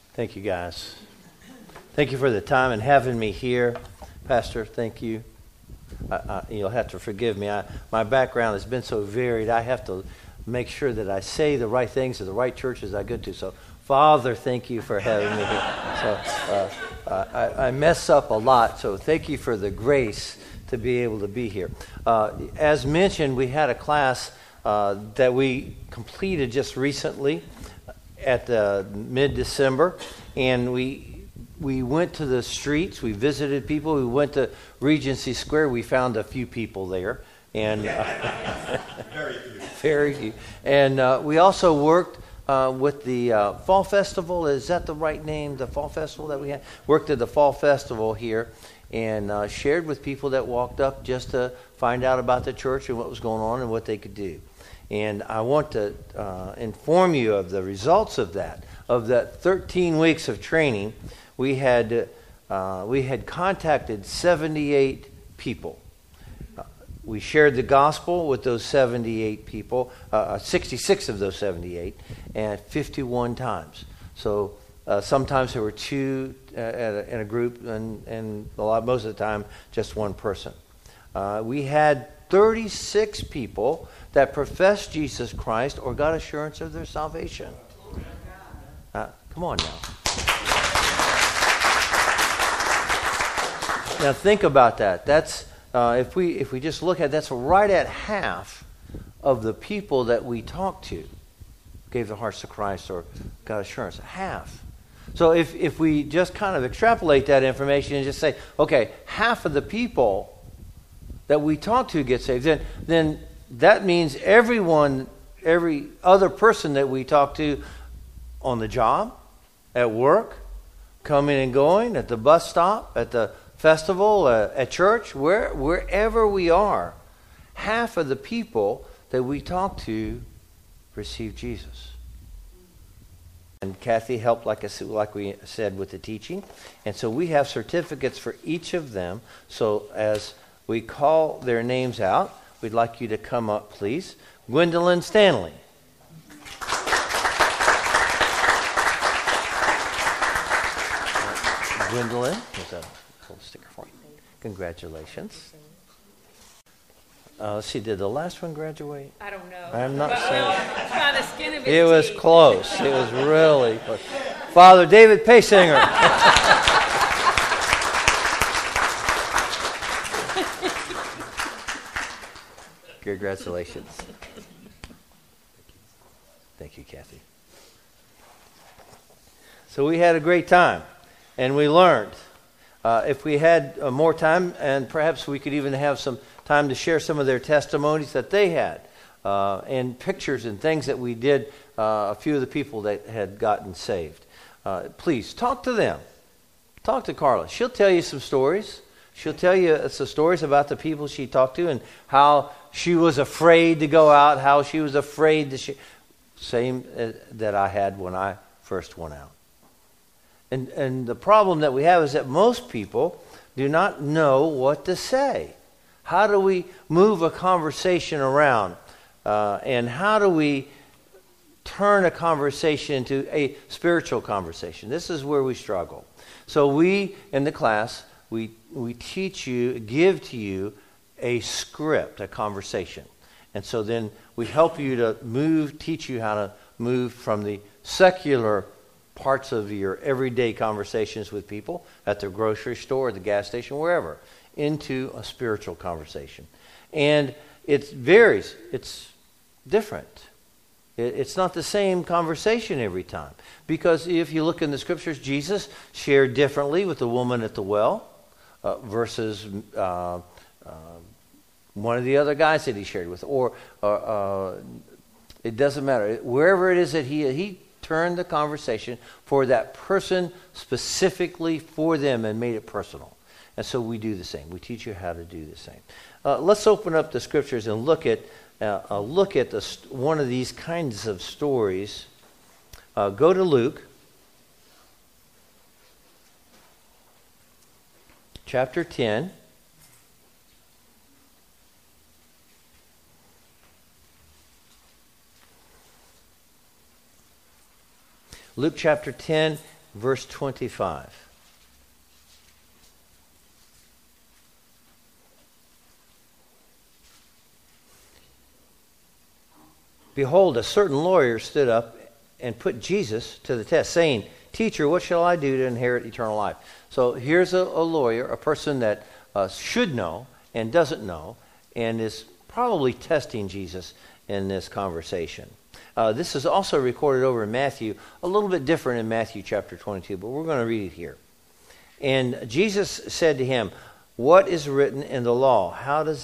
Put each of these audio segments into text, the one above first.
Thank you, guys. Thank you for the time and having me here. Pastor, thank you. You'll have to forgive me. My background has been so varied, I have to make sure that I say the right things at the right churches I go to. So, Father, thank you for having me here. So, I mess up a lot, so thank you for the grace to be able to be here. As mentioned, we had a class that we completed just recently at mid-December, and we went to the streets, we visited people, we went to Regency Square, we found a few people there, and very few. And we also worked with the Fall Festival. Is that the right name? The Fall Festival that we had? Worked at the Fall Festival here and shared with people that walked up just to find out about the church and what was going on and what they could do. And I want to inform you of the results of that. Of that 13 weeks of training, we had contacted 78 people. We shared the gospel with those 78 people, 66 of those 78, and 51 times. So sometimes there were two in a group, and most of the time just one person. We had 36 people that professed Jesus Christ or got assurance of their salvation. Come on now. Now think about that. That's if we just look at, that's right at half of the people that we talked to gave their hearts to Christ or got assurance. Half. So if we just kind of extrapolate that information and just say, okay, half of the people that we talk to get saved, then that means every other person that we talk to on the job, at work, coming and going, at the bus stop, at the festival, at church, wherever we are, half of the people that we talk to receive Jesus. And Kathy helped, like we said, with the teaching. And so we have certificates for each of them. So as we call their names out, we'd like you to come up, please. Gwendolyn Stanley. Gwendolyn, here's a little sticker for you. Congratulations. Let's see, did the last one graduate? I don't know. I'm not saying. By the skin of his It was teeth. close. It was really close. Father David Paysinger. Congratulations. Thank you, Kathy. So we had a great time, and we learned. If we had more time, and perhaps we could even have some time to share some of their testimonies that they had, and pictures and things that we did, a few of the people that had gotten saved. Please, talk to them. Talk to Carla. She'll tell you some stories. She'll tell you some stories about the people she talked to and how she was afraid to go out, how she was afraid to share. Same that I had when I first went out. And the problem that we have is that most people do not know what to say. How do we move a conversation around? And how do we turn a conversation into a spiritual conversation? This is where we struggle. So we, in the class, we teach you, give to you a script, a conversation. And so then we help you to teach you how to move from the secular parts of your everyday conversations with people at the grocery store, the gas station, wherever, into a spiritual conversation. And it varies. It's different. It's not the same conversation every time. Because if you look in the scriptures, Jesus shared differently with the woman at the well versus one of the other guys that he shared with. Or it doesn't matter. Wherever it is that he turned the conversation for that person specifically for them and made it personal. And so we do the same. We teach you how to do the same. Let's open up the scriptures and look at one of these kinds of stories. Go to Luke chapter 10. Luke chapter 10, verse 25. Behold, a certain lawyer stood up and put Jesus to the test, saying, Teacher, what shall I do to inherit eternal life? So here's a lawyer, a person that should know and doesn't know, and is probably testing Jesus in this conversation. This is also recorded over in Matthew, a little bit different in Matthew chapter 22, but we're going to read it here. And Jesus said to him, What is written in the law? How does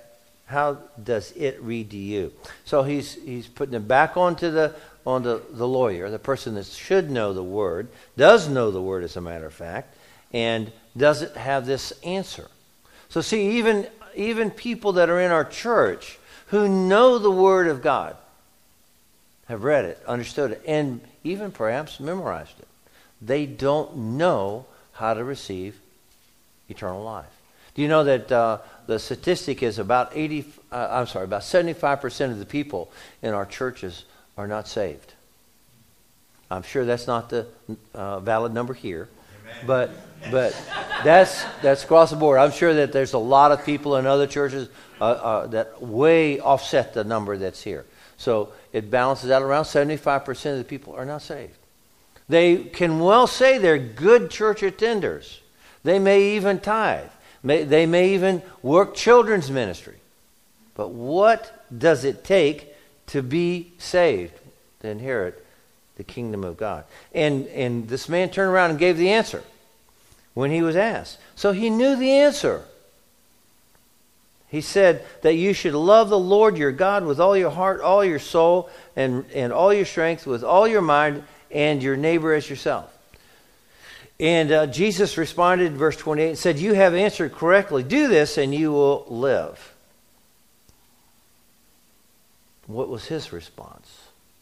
it read to you? So he's putting it back onto the lawyer, the person that should know the word, does know the word as a matter of fact, and doesn't have this answer. So see, even people that are in our church who know the word of God, have read it, understood it, and even perhaps memorized it, they don't know how to receive eternal life. Do you know that the statistic is about 75% of the people in our churches are not saved? I'm sure that's not the valid number here, but that's across the board. I'm sure that there's a lot of people in other churches that way offset the number that's here. So it balances out around 75% of the people are not saved. They can well say they're good church attenders. They may even tithe. They may even work children's ministry. But what does it take to be saved, to inherit the kingdom of God? And this man turned around and gave the answer when he was asked. So he knew the answer. He said that you should love the Lord your God with all your heart, all your soul, and all your strength, with all your mind, and your neighbor as yourself. And Jesus responded in verse 28 and said, You have answered correctly. Do this and you will live. What was his response?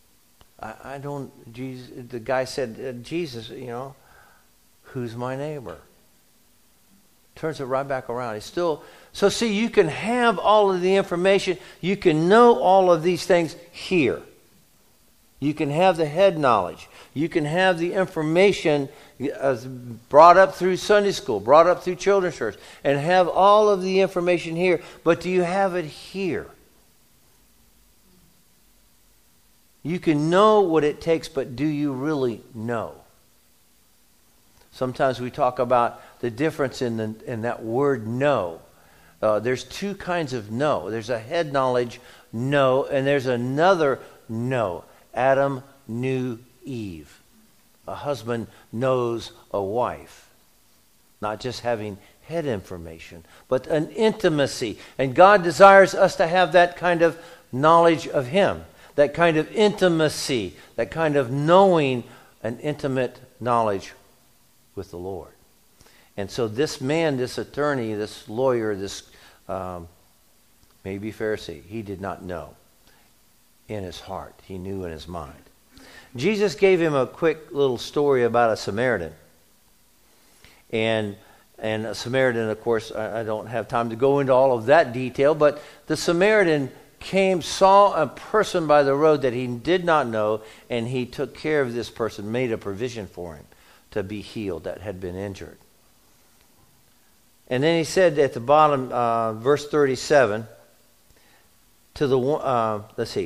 The guy said, Jesus, who's my neighbor? Turns it right back around. He's still... So see, you can have all of the information. You can know all of these things here. You can have the head knowledge. You can have the information brought up through Sunday school, brought up through children's church, and have all of the information here. But do you have it here? You can know what it takes, but do you really know? Sometimes we talk about the difference in that word know. There's two kinds of know. There's a head knowledge know, and there's another know. Adam knew Eve. A husband knows a wife. Not just having head information, but an intimacy. And God desires us to have that kind of knowledge of Him. That kind of intimacy. That kind of knowing, an intimate knowledge with the Lord. And so this man, this attorney, this lawyer, this maybe Pharisee, he did not know in his heart. He knew in his mind. Jesus gave him a quick little story about a Samaritan. And a Samaritan, of course, I don't have time to go into all of that detail, but the Samaritan saw a person by the road that he did not know, and he took care of this person, made a provision for him to be healed that had been injured. And then he said at the bottom, verse 37, to the one,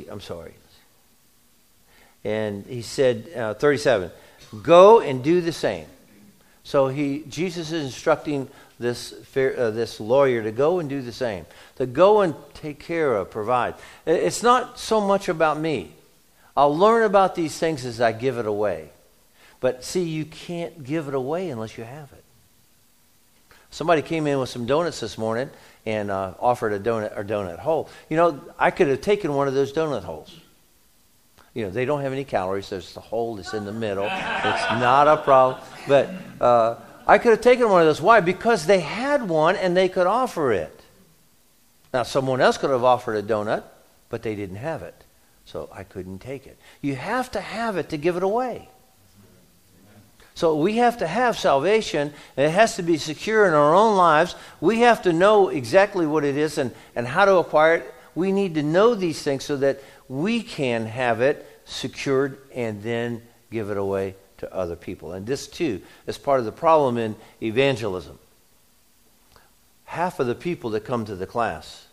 and he said, 37, go and do the same. So Jesus is instructing this lawyer to go and do the same. To go and take care of, provide. It's not so much about me. I'll learn about these things as I give it away. But see, you can't give it away unless you have it. Somebody came in with some donuts this morning and offered a donut hole. I could have taken one of those donut holes. They don't have any calories. There's the hole that's in the middle. It's not a problem. But I could have taken one of those. Why? Because they had one and they could offer it. Now, someone else could have offered a donut, but they didn't have it. So I couldn't take it. You have to have it to give it away. So we have to have salvation, and it has to be secure in our own lives. We have to know exactly what it is and how to acquire it. We need to know these things so that we can have it secured and then give it away to other people. And this, too, is part of the problem in evangelism. Half of the people that come to the class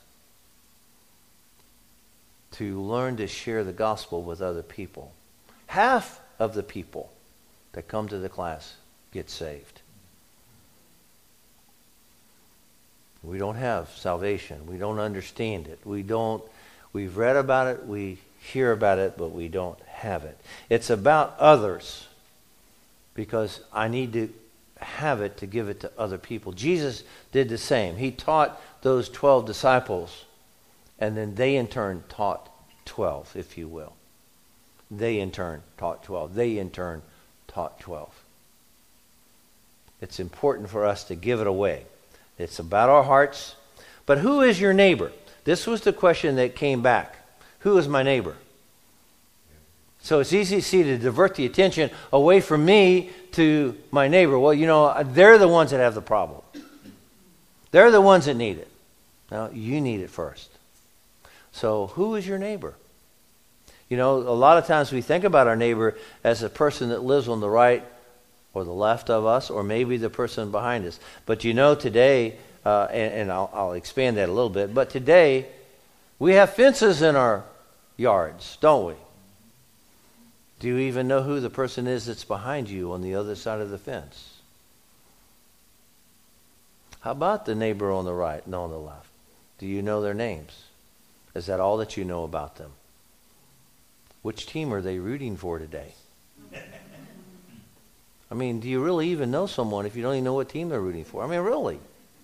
to learn to share the gospel with other people, half of the people that come to the class get saved. We don't have salvation. We don't understand it. We've read about it, we hear about it, but we don't have it. It's about others because I need to have it to give it to other people. Jesus did the same. He taught those 12 disciples, and then they in turn taught 12, if you will. They in turn taught 12. They in turn taught 12. It's important for us to give it away. It's about our hearts. But who is your neighbor? This was the question that came back. Who is my neighbor? So it's easy to divert the attention away from me to my neighbor. Well, you know, they're the ones that have the problem. They're the ones that need it. Now, you need it first. So who is your neighbor? You know, a lot of times we think about our neighbor as a person that lives on the right or the left of us, or maybe the person behind us. But you know, today, and I'll expand that a little bit, but today we have fences in our yards, don't we? Do you even know who the person is that's behind you on the other side of the fence? How about the neighbor on the right and on the left? Do you know their names? Is that all that you know about them? Which team are they rooting for today? I mean, do you really even know someone if you don't even know what team they're rooting for? I mean, really?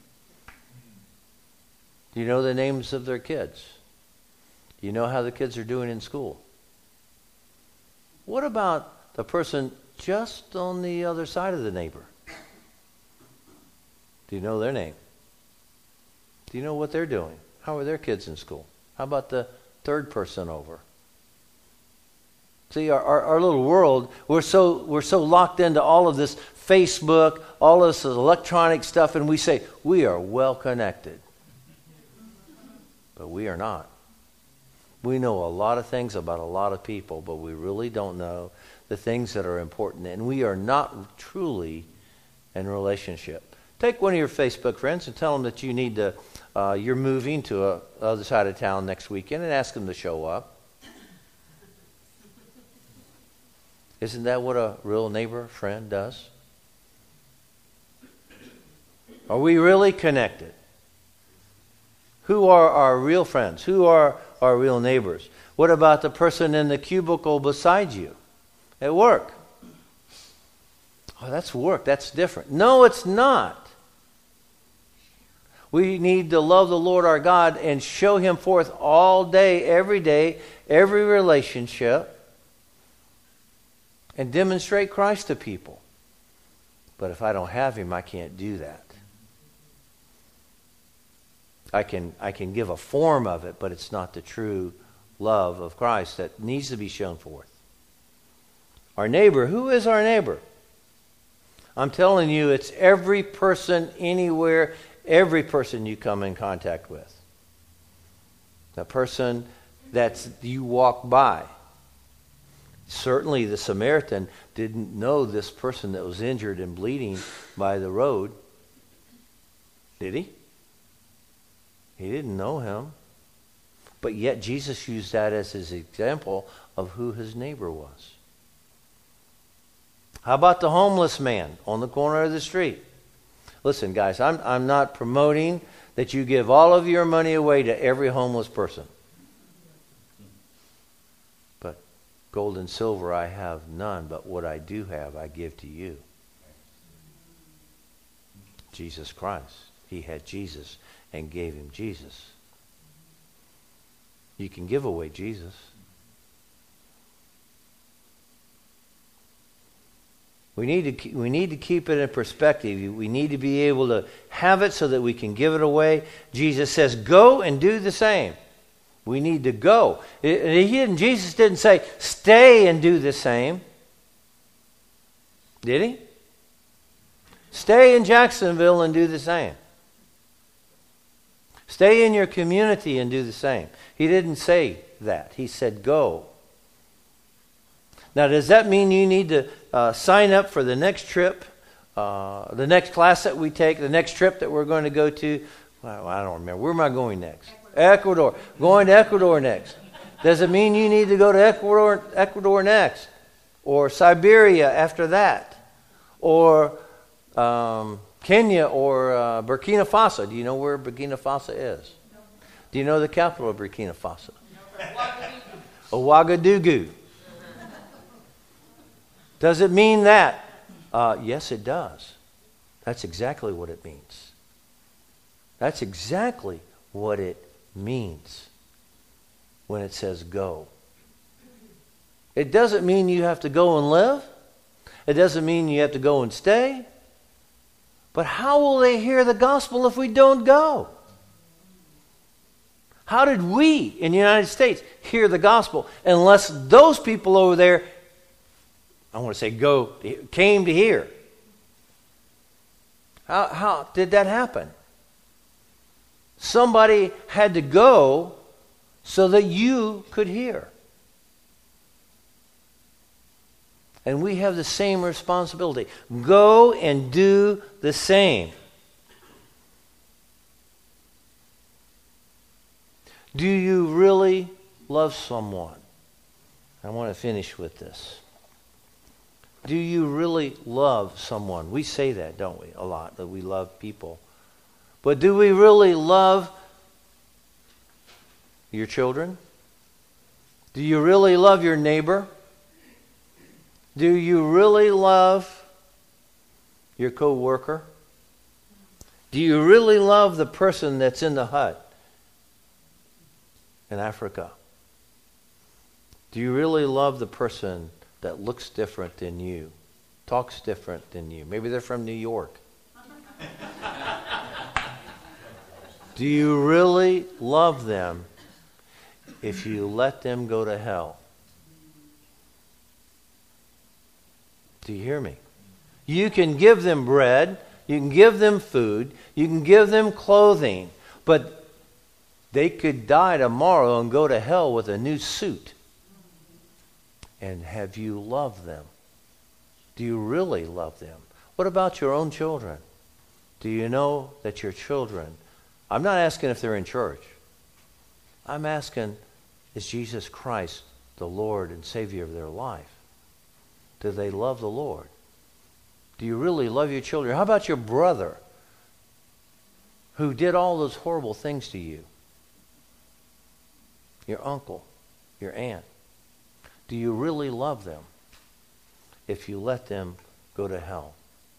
Do you know the names of their kids? Do you know how the kids are doing in school? What about the person just on the other side of the neighbor? Do you know their name? Do you know what they're doing? How are their kids in school? How about the third person over? See, our little world, we're so locked into all of this Facebook, all of this electronic stuff, and we say, we are well connected. But we are not. We know a lot of things about a lot of people, but we really don't know the things that are important. And we are not truly in relationship. Take one of your Facebook friends and tell them that you need to, you're moving to the other side of town next weekend, and ask them to show up. Isn't that what a real neighbor friend does? Are we really connected? Who are our real friends? Who are our real neighbors? What about the person in the cubicle beside you at work? Oh, that's work. That's different. No, it's not. We need to love the Lord our God and show Him forth all day, every relationship, and demonstrate Christ to people. But if I don't have Him, I can't do that. I can give a form of it, but it's not the true love of Christ that needs to be shown forth. Our neighbor, who is our neighbor? I'm telling you, it's every person, anywhere, every person you come in contact with. The person that you walk by. Certainly the Samaritan didn't know this person that was injured and bleeding by the road. Did he? He didn't know him. But yet Jesus used that as his example of who his neighbor was. How about the homeless man on the corner of the street? Listen, guys, I'm not promoting that you give all of your money away to every homeless person. But gold and silver I have none, but what I do have I give to you. Jesus Christ. He had Jesus and gave him Jesus. You can give away Jesus. We need to keep it in perspective. We need to be able to have it so that we can give it away. Jesus says, go and do the same. We need to go. Jesus didn't say, stay and do the same. Did he? Stay in Jacksonville and do the same. Stay in your community and do the same. He didn't say that. He said, go. Now, does that mean you need to sign up for the next trip, the next class that we take, the next trip that we're going to go to? Well, I don't remember. Where am I going next? Ecuador. Going to Ecuador next. Does it mean you need to go to Ecuador next? Or Siberia after that? Or Kenya or Burkina Faso? Do you know where Burkina Faso is? No. Do you know the capital of Burkina Faso? No. Ouagadougou. Does it mean that? Yes, it does. That's exactly what it means. That's exactly what it means when it says go. It doesn't mean you have to go and live. It doesn't mean you have to go and stay. But how will they hear the gospel if we don't go? How did we in the United States hear the gospel unless those people over there, I want to say came to hear? How did that happen? Somebody had to go so that you could hear. And we have the same responsibility. Go and do the same. Do you really love someone? I want to finish with this. Do you really love someone? We say that, don't we, a lot, that we love people. But do we really love your children? Do you really love your neighbor? Do you really love your co-worker? Do you really love the person that's in the hut in Africa? Do you really love the person that looks different than you, talks different than you? Maybe they're from New York. Do you really love them if you let them go to hell? Do you hear me? You can give them bread, you can give them food, you can give them clothing, but they could die tomorrow and go to hell with a new suit. And have you loved them? Do you really love them? What about your own children? Do you know that your children, I'm not asking if they're in church. I'm asking, is Jesus Christ the Lord and Savior of their life? Do they love the Lord? Do you really love your children? How about your brother who did all those horrible things to you? Your uncle, your aunt. Do you really love them if you let them go to hell?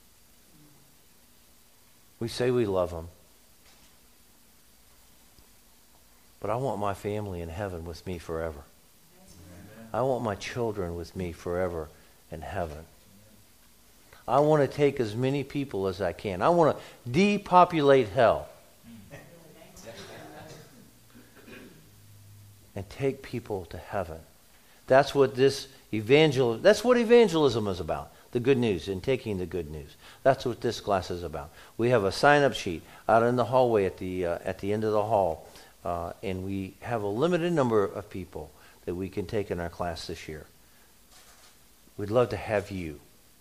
We say we love them. But I want my family in heaven with me forever. I want my children with me forever in heaven. I want to take as many people as I can. I want to depopulate hell. And take people to heaven. That's what that's what evangelism is about. The good news and taking the good news. That's what this class is about. We have a sign-up sheet out in the hallway at the end of the hall. And we have a limited number of people that we can take in our class this year. We'd love to have you.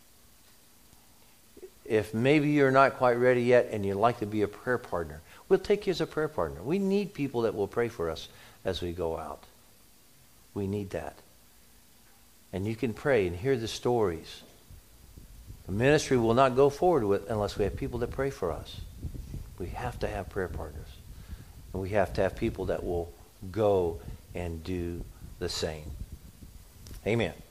If maybe you're not quite ready yet and you'd like to be a prayer partner, we'll take you as a prayer partner. We need people that will pray for us as we go out. We need that. And you can pray and hear the stories. The ministry will not go forward with unless we have people that pray for us. We have to have prayer partners. And we have to have people that will go and do the same. Amen.